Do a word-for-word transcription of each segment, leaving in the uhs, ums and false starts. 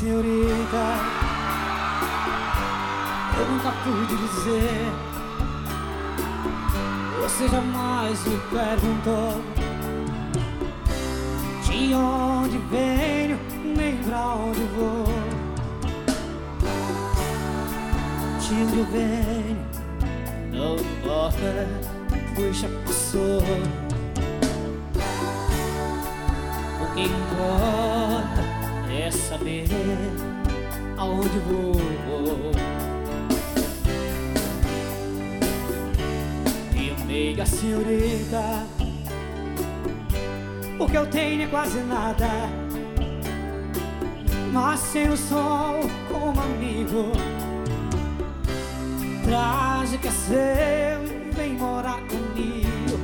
senhorita, eu nunca pude dizer. Você jamais me perguntou de onde venho, nem pra onde vou. De onde eu venho não importa, pois já passou. O que importa é saber aonde vou. E amiga senhorita, o que eu tenho é quase nada, mas sem o sol como amigo. Traz o que é seu e vem morar comigo.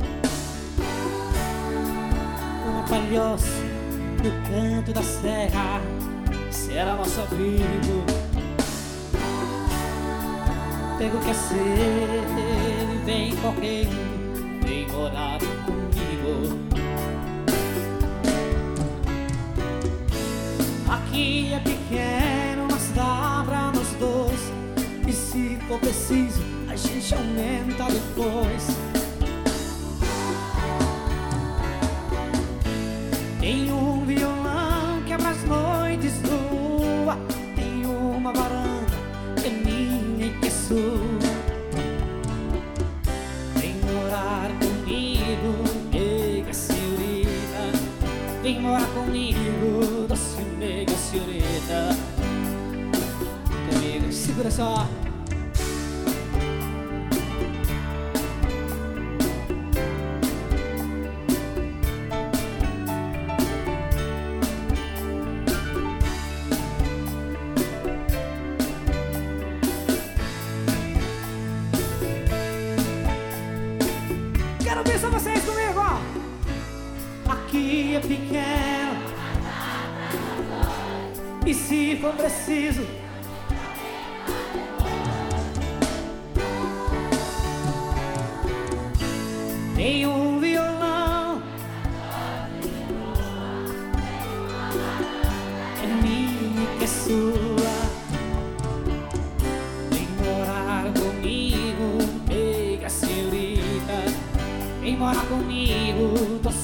Uma palhoça no canto da serra será nosso abrigo. Pega o que é seu e vem qualquer um, vem morar comigo. Aqui é pequeno, mas dá pra nós dois. E se for preciso, a gente aumenta depois. Tem um violão que é pras noites nua. Tem uma varanda que é minha e que é sua. Vem morar comigo, nega senhorita. Vem morar comigo, doce nega senhorita. Comigo, segura só. Quero ver só vocês comigo, ó. Aqui é pequeno, e se for preciso, tem um violão, é minha que é sua. Vem morar comigo, nega senhorita. Vem morar comigo, doce